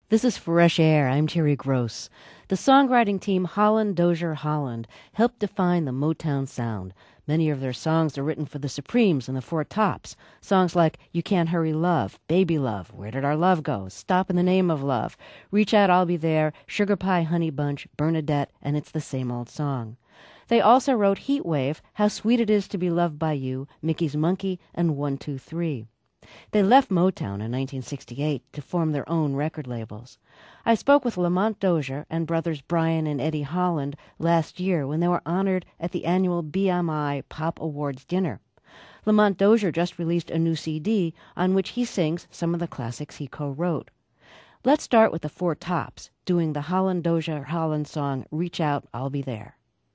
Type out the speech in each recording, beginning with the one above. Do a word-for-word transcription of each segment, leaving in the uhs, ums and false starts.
This is Fresh Air. I'm Terry Gross. The songwriting team Holland Dozier Holland helped define the Motown sound. Many of their songs are written for the Supremes and the Four Tops. Songs like You Can't Hurry Love, Baby Love, Where Did Our Love Go, Stop in the Name of Love, Reach Out, I'll Be There, Sugar Pie, Honey Bunch, Bernadette, and It's the Same Old Song. They also wrote Heat Wave, How Sweet It Is to Be Loved by You, Mickey's Monkey, and One, Two, Three. They left Motown in nineteen sixty-eight to form their own record labels. I spoke with Lamont Dozier and brothers Brian and Eddie Holland last year when they were honored at the annual B M I Pop Awards dinner. Lamont Dozier just released a new C D on which he sings some of the classics he co-wrote. Let's start with the Four Tops, doing the Holland Dozier Holland song Reach Out, I'll Be There.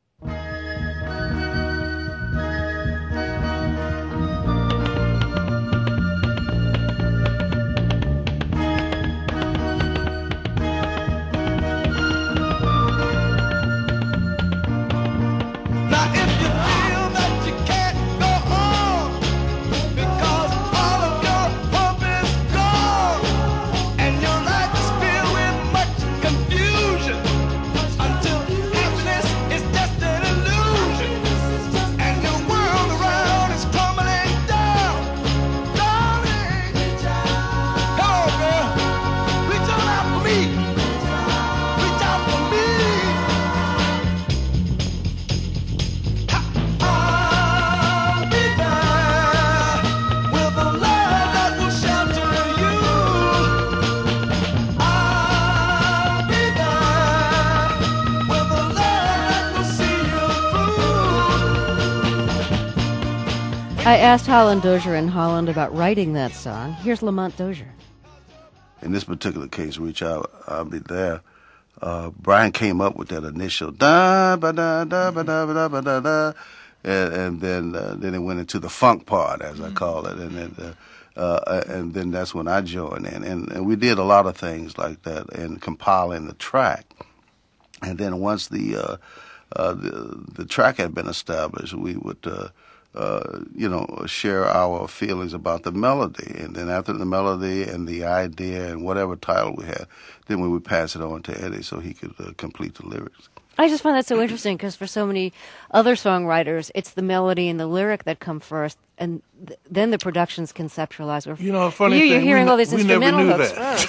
I asked Holland Dozier and Holland about writing that song. Here's Lamont Dozier. In this particular case, Reach Out, I'll Be There, uh, Brian came up with that initial da ba da da ba da ba da ba da da, and, and then uh, then it went into the funk part, as I call it, and then uh, uh, and then that's when I joined in, and, and we did a lot of things like that in compiling the track, and then once the uh, uh, the, the track had been established, we would. Uh, Uh, you know, share our feelings about the melody. And then after the melody and the idea and whatever title we had, then we would pass it on to Eddie so he could uh, complete the lyrics. I just find that so interesting because for so many other songwriters, it's the melody and the lyric that come first, and th- then the production's conceptualized. Or you know, funny you, thing, you're hearing we, all these we instrumental never knew hooks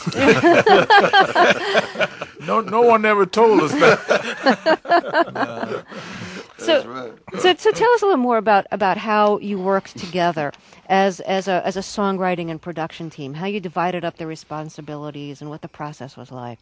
that. first. no, no one ever told us that. no. So, right. so, so tell us a little more about, about how you worked together as as a as a songwriting and production team. How you divided up the responsibilities and what the process was like.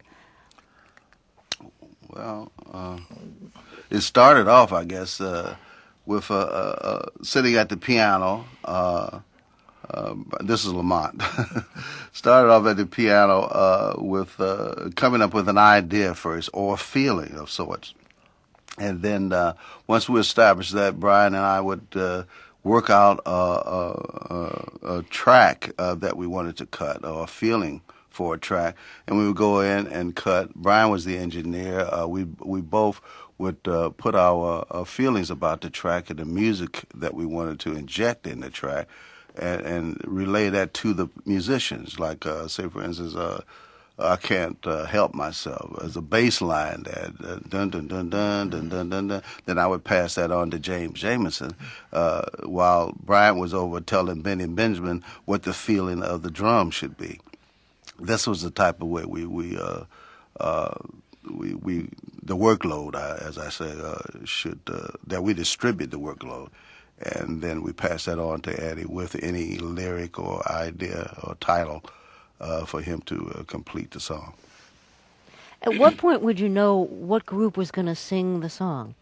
Well, uh, it started off, I guess, uh, with uh, uh, sitting at the piano. Uh, uh, this is Lamont. Started off at the piano uh, with uh, coming up with an idea first or a feeling of sorts. And then uh, once we established that, Brian and I would uh, work out a, a, a track uh, that we wanted to cut, or a feeling for a track, and we would go in and cut. Brian was the engineer. Uh, we we both would uh, put our uh, feelings about the track and the music that we wanted to inject in the track, and, and relay that to the musicians. Like, uh, say, for instance, uh, I Can't uh, Help Myself as a bass line that uh, dun dun dun dun dun dun dun dun. Then I would pass that on to James Jamerson, uh, while Brian was over telling Benny Benjamin what the feeling of the drum should be. This was the type of way we we uh, uh, we, we the workload, uh, as I say, uh, should uh, that we distribute the workload, and then we pass that on to Eddie with any lyric or idea or title. Uh, for him to uh, complete the song. At what point would you know what group was going to sing the song?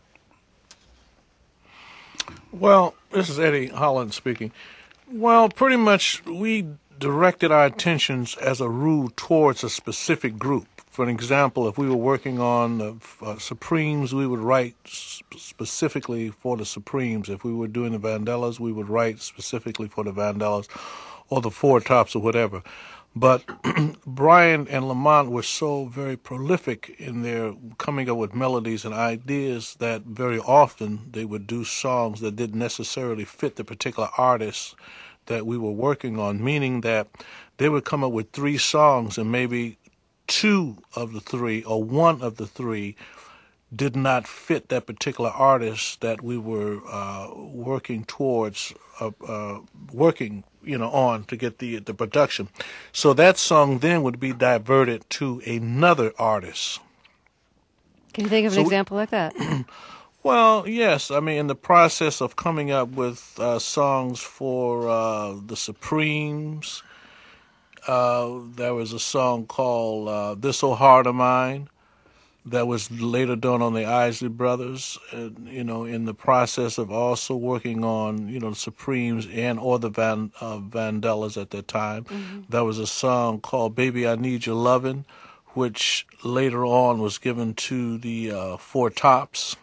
Well, this is Eddie Holland speaking. Well, pretty much we directed our attentions as a rule towards a specific group. For example, if we were working on the uh, Supremes, we would write sp- specifically for the Supremes. If we were doing the Vandellas, we would write specifically for the Vandellas or the Four Tops or whatever. But Brian and Lamont were so very prolific in their coming up with melodies and ideas that very often they would do songs that didn't necessarily fit the particular artists that we were working on, meaning that they would come up with three songs and maybe two of the three or one of the three did not fit that particular artist that we were uh, working towards, uh, uh, working, you know, on to get the the production. So that song then would be diverted to another artist. Can you think of an So we- example like that? Well, yes. I mean, in the process of coming up with uh, songs for uh, the Supremes, uh, there was a song called uh, This Old Heart of Mine that was later done on the Isley Brothers. And, you know, in the process of also working on, you know, the Supremes and or the Van, uh, Vandellas at that time, there was a song called Baby I Need Your Lovin', which later on was given to the uh, Four Tops.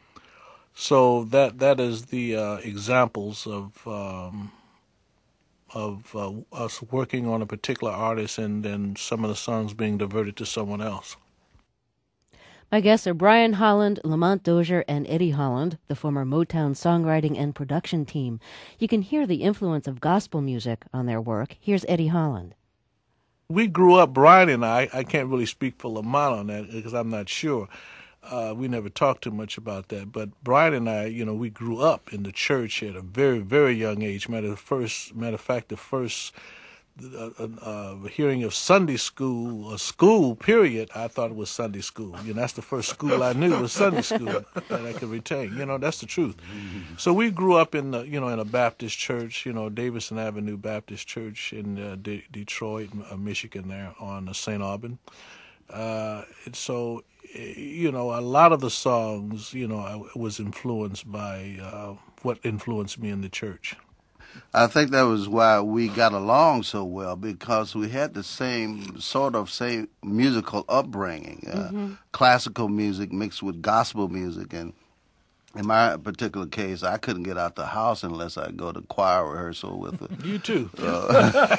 So that that is the uh, examples of um, of uh, us working on a particular artist and then some of the songs being diverted to someone else. My guests are Brian Holland, Lamont Dozier, and Eddie Holland, the former Motown songwriting and production team. You can hear the influence of gospel music on their work. Here's Eddie Holland. We grew up, Brian and I, I can't really speak for Lamont on that because I'm not sure. Uh, we never talked too much about that. But Brian and I, you know, we grew up in the church at a very, very young age. Matter of, first, matter of fact, the first uh, uh, hearing of Sunday school, a school, period, I thought it was Sunday school. You know, that's the first school I knew was Sunday school that I could retain. You know, that's the truth. So we grew up in, the, you know, in a Baptist church, you know, Davison Avenue Baptist Church in uh, De- Detroit, uh, Michigan there on uh, Saint Aubin. Uh, and so, you know, a lot of the songs, you know, I was influenced by uh, what influenced me in the church. I think that was why we got along so well, because we had the same sort of same musical upbringing, uh, mm-hmm. classical music mixed with gospel music. And in my particular case, I couldn't get out the house unless I go to choir rehearsal with it. You too. Uh,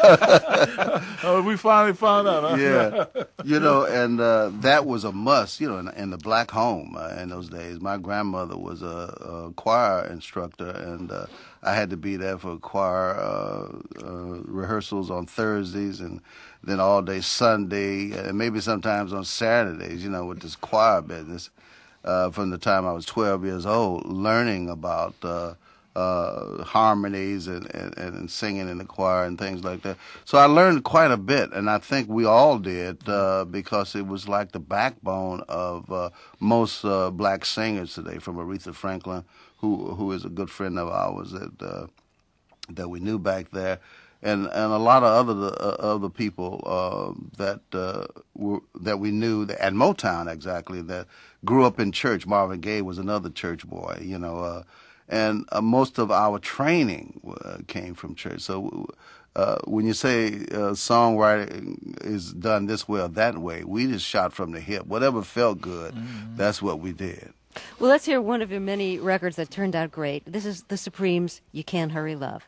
oh, we finally found out. Huh? Yeah, you know, and uh, that was a must, you know, in, in the black home uh, in those days. My grandmother was a, a choir instructor, and uh, I had to be there for choir uh, uh, rehearsals on Thursdays and then all day Sunday, and maybe sometimes on Saturdays, you know, with this choir business. Uh, from the time I was twelve years old, learning about uh, uh, harmonies and, and, and singing in the choir and things like that. So I learned quite a bit, and I think we all did uh, because it was like the backbone of uh, most uh, black singers today, from Aretha Franklin, who who is a good friend of ours that uh, that we knew back there. And and a lot of other uh, other people uh, that uh, were that we knew at Motown exactly that grew up in church. Marvin Gaye was another church boy, you know, uh, and uh, most of our training uh, came from church. So uh, when you say uh, songwriting is done this way or that way, we just shot from the hip. Whatever felt good, mm-hmm. that's what we did. Well, let's hear one of your many records that turned out great. This is the Supremes' "You Can't Hurry Love."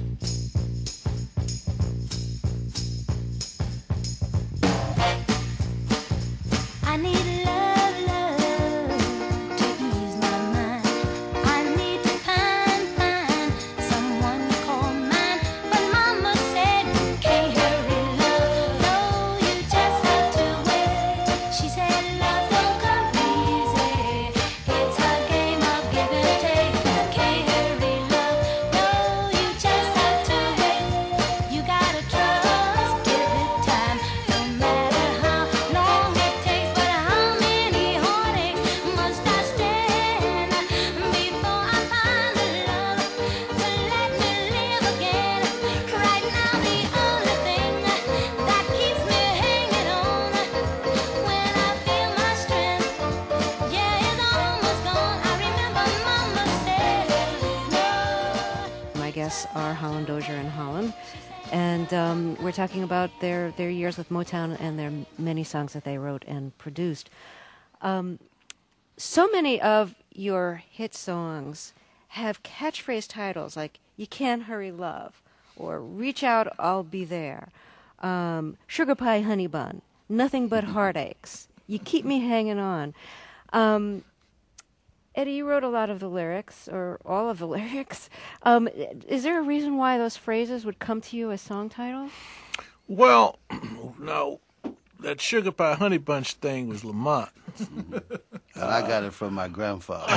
I need love, love to ease my mind. I need to find, find someone to call mine. But Mama said you can't hurry love. No, you just have to wait. She said love don't come easy. It's a game of give and take. You can't hurry love. No, you just have to wait. You gotta trust, give it time. No matter how long it takes. But how many heartaches must I stand before I find the love to let me live again? Right now the only thing that keeps me hanging on when I feel my strength, yeah, it's almost gone. I remember Mama said no. My guests are Holland Dozier and Holland, and um, we're talking about their, their years with Motown and their many songs that they wrote and produced. Um, so many of your hit songs have catchphrase titles like "You Can't Hurry Love" or "Reach Out, I'll Be There," um, "Sugar Pie Honey Bun," "Nothing But Heartaches," "You Keep Me Hanging On." Um, Eddie, you wrote a lot of the lyrics, or all of the lyrics. Um, is there a reason why those phrases would come to you as song titles? Well, now, that Sugar Pie Honey Bunch thing was Lamont. And I got it from my grandfather.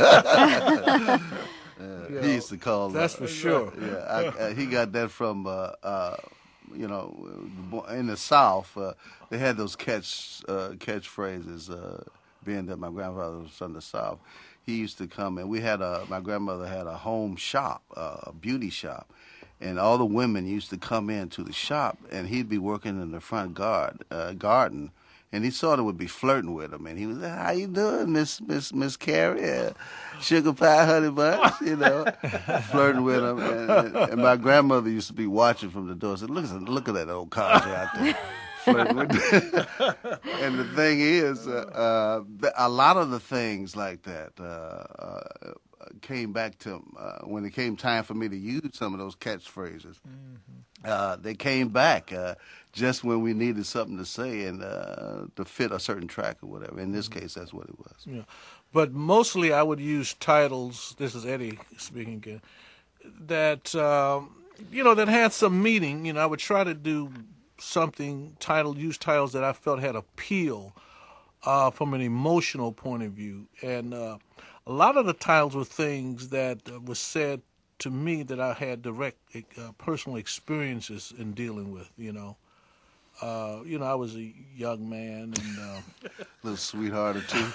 Uh, You he know, used to call that's uh, for sure. Yeah, I, uh, he got that from uh, uh, you know, in the South. Uh, they had those catch uh, catchphrases. Uh, being that my grandfather was from the South, he used to come and we had a. My grandmother had a home shop, uh, a beauty shop, and all the women used to come into the shop, and he'd be working in the front guard uh, garden. And he sort of would be flirting with him, and he was like, "How you doing, Miss Miss Miss Carrie? Uh, Sugar Pie Honey Bunch?" You know, flirting with him. And, and, and my grandmother used to be watching from the door. And said, "Look at look at that old codger out there flirting with." And the thing is, uh, uh, a lot of the things like that uh, uh, came back to uh, when it came time for me to use some of those catchphrases. Mm-hmm. Uh, they came back. Uh, just when we needed something to say and uh, to fit a certain track or whatever. In this case, that's what it was. Yeah. But mostly I would use titles, this is Eddie speaking again, that, um, you know, that had some meaning. You know, I would try to do something, title, use titles that I felt had appeal uh, from an emotional point of view. And uh, a lot of the titles were things that uh, were said to me that I had direct uh, personal experiences in dealing with, you know. Uh, you know, I was a young man, and uh, little sweetheart or two.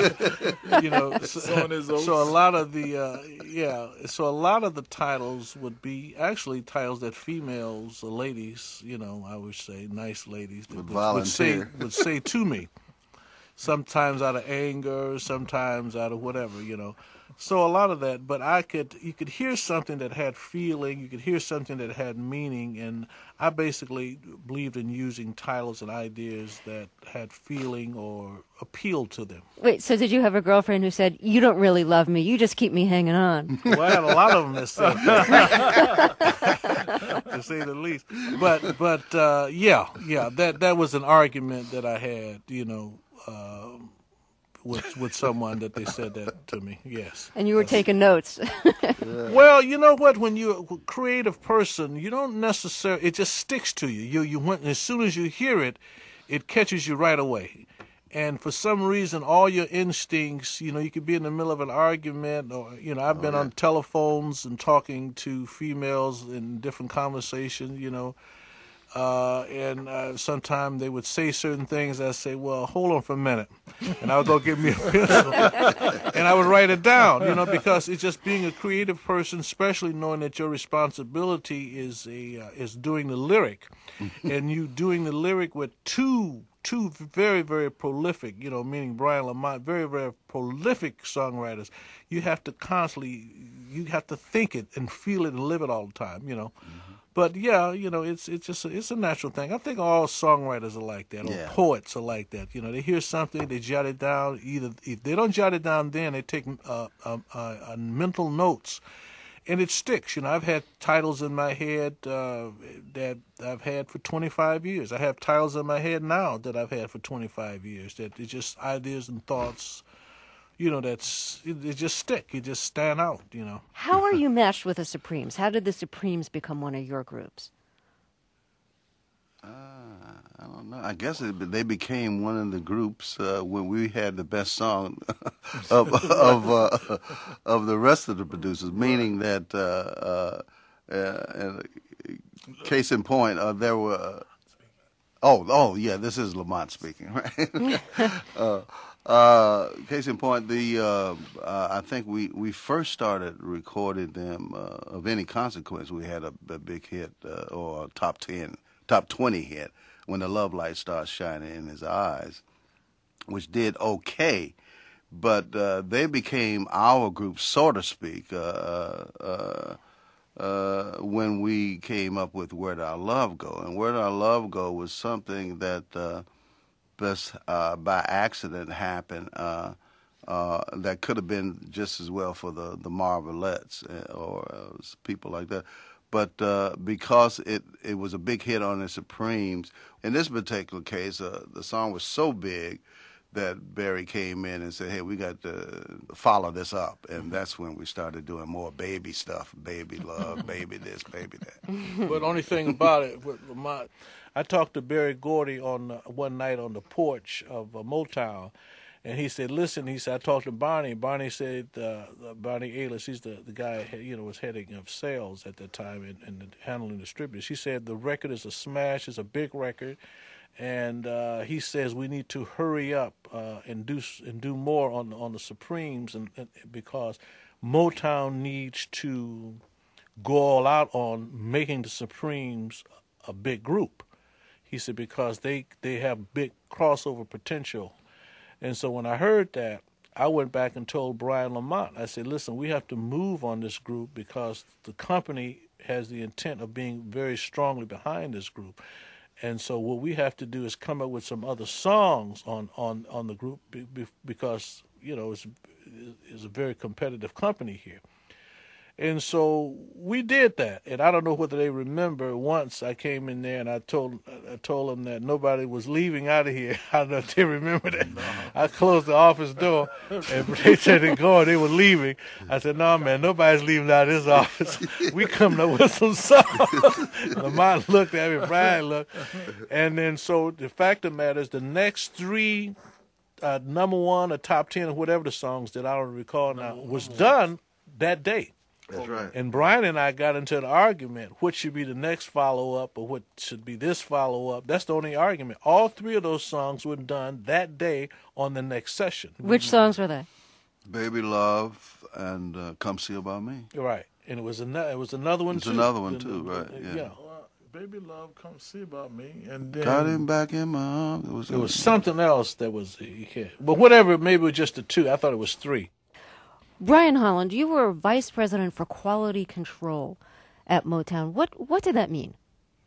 you know, so, so a lot of the uh, yeah, so a lot of the titles would be actually titles that females or ladies, you know, I would say nice ladies that Would would, would say volunteer. would say to me. Sometimes out of anger, sometimes out of whatever, you know. So a lot of that, but I could, you could hear something that had feeling, you could hear something that had meaning, and I basically believed in using titles and ideas that had feeling or appealed to them. Wait, so did you have a girlfriend who said, "You don't really love me, you just keep me hanging on"? Well, I had a lot of them that said that, to say the least. But, but uh, yeah, yeah, that that was an argument that I had, you know, uh, with with someone that they said that to me. Yes. And you were taking notes. Well, you know what? When you're a creative person, you don't necessarily. It just sticks to you. You you went as soon as you hear it, it catches you right away. And for some reason, all your instincts, you know, you could be in the middle of an argument, or you know, I've been Oh, yeah. on telephones and talking to females in different conversations, you know. Uh, and uh, sometimes they would say certain things. I'd say, "Well, hold on for a minute," and I would go get me a pencil, and I would write it down. You know, because it's just being a creative person, especially knowing that your responsibility is a uh, is doing the lyric, and you doing the lyric with two two very very prolific, you know, meaning Brian Lamont, very very prolific songwriters. You have to constantly, you have to think it and feel it and live it all the time. You know. But yeah, you know, it's it's just a, it's a natural thing. I think all songwriters are like that, or Yeah. poets are like that. You know, they hear something, they jot it down. Either if they don't jot it down, then they take uh, uh, uh, uh, mental notes, and it sticks. You know, I've had titles in my head uh, that I've had for twenty-five years. I have titles in my head now that I've had for twenty-five years. That it's just ideas and thoughts. You know, that's it, it just stick. It just stand out. You know. How are you meshed with the Supremes? How did the Supremes become one of your groups? Uh, I don't know. I guess it, they became one of the groups uh, when we had the best song of of uh, of the rest of the producers. Meaning that, uh, uh, uh, case in point, uh, there were. Oh, oh, yeah. This is Lamont speaking, right? uh, uh, case in point, the uh, uh, I think we, we first started recording them uh, of any consequence. We had a, a big hit uh, or a top ten, top twenty hit when the love light starts shining in his eyes, which did okay, but uh, they became our group, so to speak. Uh, uh, Uh, when we came up with Where Did Our Love Go? And Where Did Our Love Go was something that uh, just uh, by accident happened uh, uh, that could have been just as well for the, the Marvelettes or uh, people like that. But uh, because it, it was a big hit on the Supremes, in this particular case, uh, the song was so big that Barry came in and said, hey, we got to follow this up. And that's when we started doing more baby stuff, baby love, baby this, baby that. But the only thing about it, with Lamont, I talked to Barry Gordy on uh, one night on the porch of uh, Motown, and he said, listen, he said, I talked to Barney. Barney said, uh, uh, Barney Aylis, he's the, the guy, you know, was heading of sales at that time and, and handling distributors. He said the record is a smash, it's a big record. And uh, he says we need to hurry up uh, and do and do more on on the Supremes, and, and because Motown needs to go all out on making the Supremes a big group. He said because they they have big crossover potential, and so when I heard that, I went back and told Brian Lamont. I said, listen, we have to move on this group because the company has the intent of being very strongly behind this group. And so what we have to do is come up with some other songs on, on, on the group because, you know, it's, it's a very competitive company here. And so we did that. And I don't know whether they remember, once I came in there and I told I told them that nobody was leaving out of here. I don't know if they remember that. No. I closed the office door and they said they're going, they were leaving. I said, no, man, nobody's leaving out of this office. We coming up with some songs. Lamont looked at me, Brian looked. And then so the fact of the matter is the next three, uh, number one or top ten or whatever the songs that I don't recall now, was done that day. That's right. And Brian and I got into an argument, what should be the next follow-up or what should be this follow-up. That's the only argument. All three of those songs were done that day on the next session. Which songs were they? Baby Love and uh, Come See About Me. Right. And it was, an- it was another one, It's too. another one, The- too, the- right, yeah. yeah. Well, Baby Love, Come See About Me. And then Got him back in my arms. It was, There was something else that was, yeah. But whatever, maybe it was just the two. I thought it was three. Brian Holland, you were vice president for quality control at Motown. What what did that mean?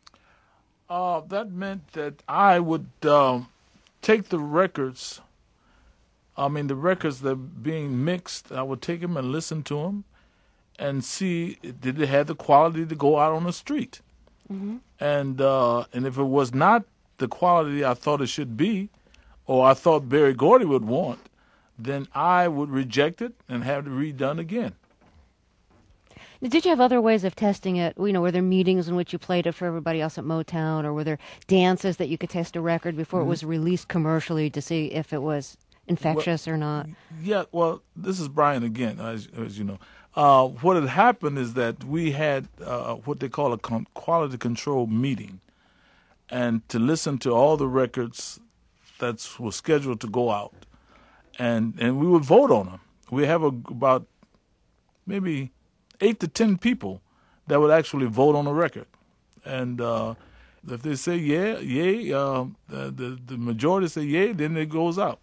Uh, that meant that I would um, take the records, I mean, the records that are being mixed, I would take them and listen to them and see, did it have the quality to go out on the street? Mm-hmm. And uh, and if it was not the quality I thought it should be, or I thought Barry Gordy would want, then I would reject it and have it redone again. Did you have other ways of testing it? You know, were there meetings in which you played it for everybody else at Motown, or were there dances that you could test a record before mm-hmm. it was released commercially to see if it was infectious well, or not? Yeah, well, this is Brian again, as, as you know. Uh, what had happened is that we had uh, what they call a con- quality control meeting, and to listen to all the records that were scheduled to go out. And and we would vote on them. We have a, about maybe eight to ten people that would actually vote on a record. And uh, if they say yeah, yay, uh, the, the the majority say yay, then it goes out.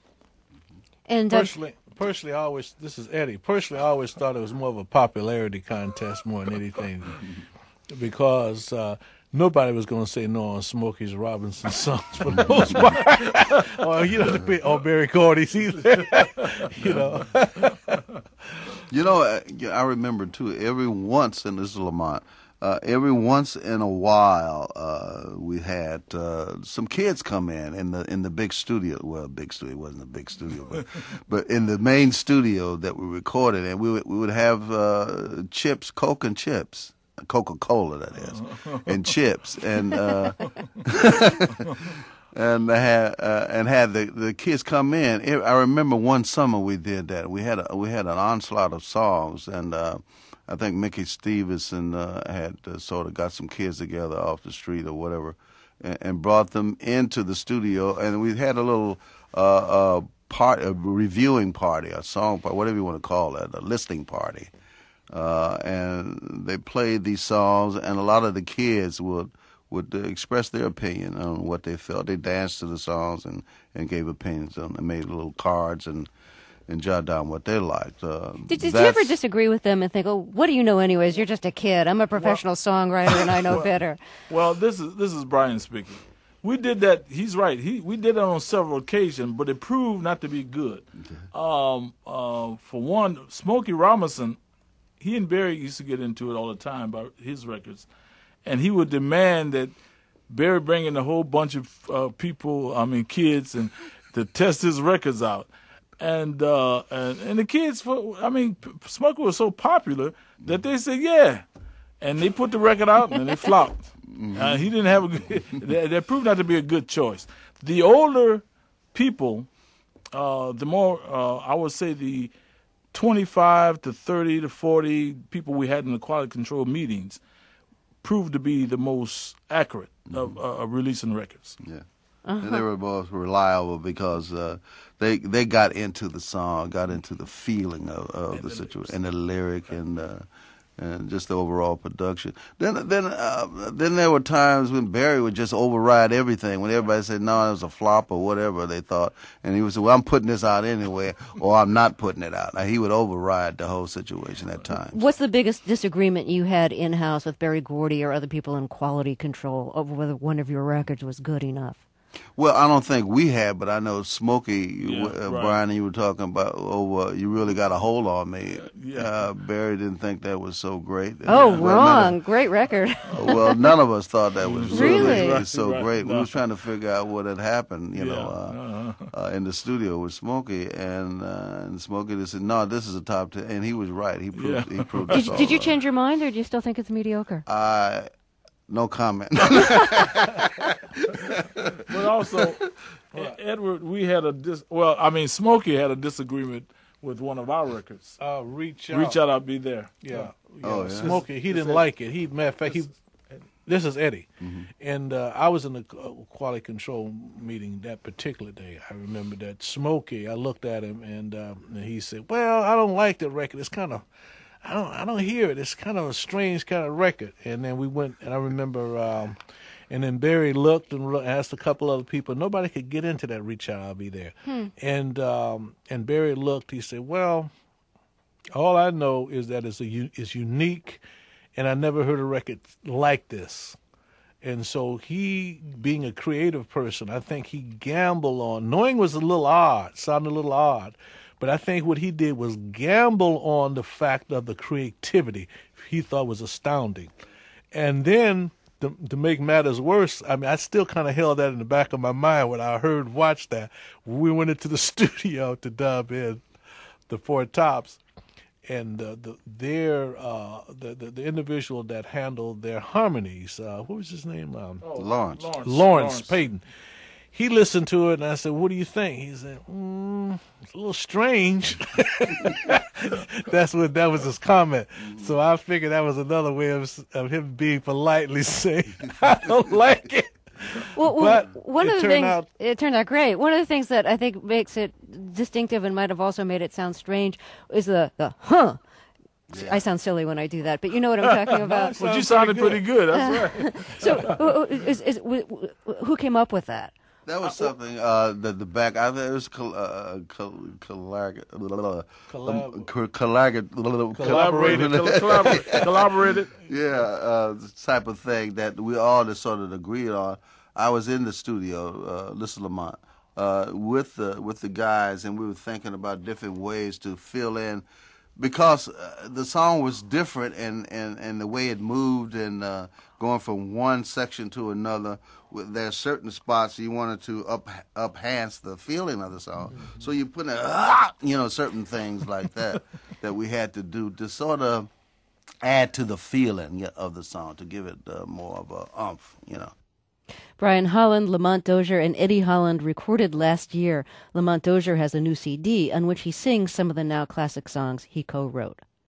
And uh, Personally, personally, I always, this is Eddie, personally, I always thought it was more of a popularity contest more than anything because uh, nobody was going to say no on Smokey Robinson songs for the most part. or, you know, or Barry Gordy's either. you know. You know, I, I remember, too, every once, and this is Lamont, uh, every once in a while uh, we had uh, some kids come in in the in the big studio. Well, big studio, it wasn't a big studio, but, but in the main studio that we recorded, and we would, we would have uh, chips, Coke and chips. Coca-Cola, that is, and chips, and uh, and had uh, and had the, the kids come in. I remember one summer we did that. We had a, we had an onslaught of songs, and uh, I think Mickey Stevenson uh, had uh, sort of got some kids together off the street or whatever, and, and brought them into the studio, and we had a little uh, uh, part, a reviewing party, a song party, whatever you want to call it, a listening party. Uh, and they played these songs, and a lot of the kids would would uh, express their opinion on what they felt. They danced to the songs and, and gave opinions on them, and made little cards and, and jot down what they liked. Uh, did did you ever disagree with them and think, oh, what do you know anyways? You're just a kid. I'm a professional well, songwriter, and I know well, better. Well, this is this is Brian speaking. We did that. He's right. He we did that on several occasions, but it proved not to be good. Okay. Um, uh, for one, Smokey Robinson, he and Barry used to get into it all the time about his records, and he would demand that Barry bring in a whole bunch of uh, people, I mean kids, and to test his records out. And uh, and and the kids, for I mean, P- Smokey was so popular that they said, yeah. And they put the record out and it flopped. Uh, he didn't have a good, that, that proved not to be a good choice. The older people, uh, the more, uh, I would say the twenty-five to thirty to forty people we had in the quality control meetings proved to be the most accurate of, uh, of releasing records. Yeah. And they were both reliable because uh, they they got into the song, got into the feeling of, of the situation, and the lyric, and uh, and just the overall production. Then then uh, then there were times when Barry would just override everything. When everybody said no, it was a flop or whatever they thought, and he would say, "Well, I'm putting this out anyway," or "I'm not putting it out." Now, he would override the whole situation at times. What's the biggest disagreement you had in-house with Berry Gordy or other people in quality control over whether one of your records was good enough? Well, I don't think we had, but I know Smokey, Yeah, uh, right. Brian, and you were talking about, oh, uh, you really got a hold on me. Yeah. Uh, Barry didn't think that was so great. Oh, Well, wrong. none Great record. of- well, none of us thought that was really, Really? so Right, great. We no. was trying to figure out what had happened, you Yeah, know, uh, uh, in the studio with Smokey, and uh, and Smokey just said, no, this is a top ten, and he was right. He proved, Yeah. he proved Did, us you- all did you right. change your mind, or do you still think it's mediocre? I, no comment. But also, E- Edward, we had a dis. Well, I mean, Smokey had a disagreement with one of our records. Uh, reach out. Reach out, I'll be there. Yeah. yeah. Oh, yeah. Smokey, he This- didn't this- like it. He, matter of fact, he. This is Eddie, Mm-hmm. and uh, I was in the uh, quality control meeting that particular day. I remember that Smokey. I looked at him, and, uh, and he said, "Well, I don't like the record. It's kind of, I don't, I don't hear it. It's kind of a strange kind of record." And then we went, and I remember, um, and then Barry looked and lo- asked a couple other people. Nobody could get into that. Reach out, I'll be there. And um, and Barry looked. He said, "Well, all I know is that it's a u- it's unique, and I never heard a record like this." And so he, being a creative person, I think he gambled on, knowing it was a little odd, sounded a little odd, but I think what he did was gamble on the fact of the creativity he thought was astounding. And then, to, to make matters worse, I mean, I still kind of held that in the back of my mind when I heard, watched that. We went into the studio to dub in the Four Tops, and uh, the their uh, the, the the individual that handled their harmonies, uh, what was his name? Um, Lawrence. Lawrence. Lawrence Payton. He listened to it, and I said, "What do you think?" He said, mm, "It's a little strange." That's what that was his comment. So I figured that was another way of of him being politely saying, "I don't like it." Well, well, But one it of the turned things out- it turned out great. One of the things that I think makes it distinctive and might have also made it sound strange is the the huh. I sound silly when I do that, but you know what I'm talking about. But you sounded pretty good. That's right. So, uh, is, is, w- w- who came up with that? That was something uh, that the back. I think it was col- uh, col- collag- Collab- um, co- collag- Collaborated. col- collaborated. Collaborated. Yeah, uh, the type of thing that we all just sort of agreed on. I was in the studio, uh, Lissa Lamont, uh, with the with the guys, and we were thinking about different ways to fill in, because uh, the song was different, and, and, and the way it moved, and uh, going from one section to another. With, there are certain spots you wanted to up enhance the feeling of the song, mm-hmm. so you put in, ah, you know, certain things like that that we had to do to sort of add to the feeling of the song, to give it uh, more of a umph, you know. Brian Holland, Lamont Dozier, and Eddie Holland recorded last year. Lamont Dozier has a new C D on which he sings some of the now classic songs he co-wrote.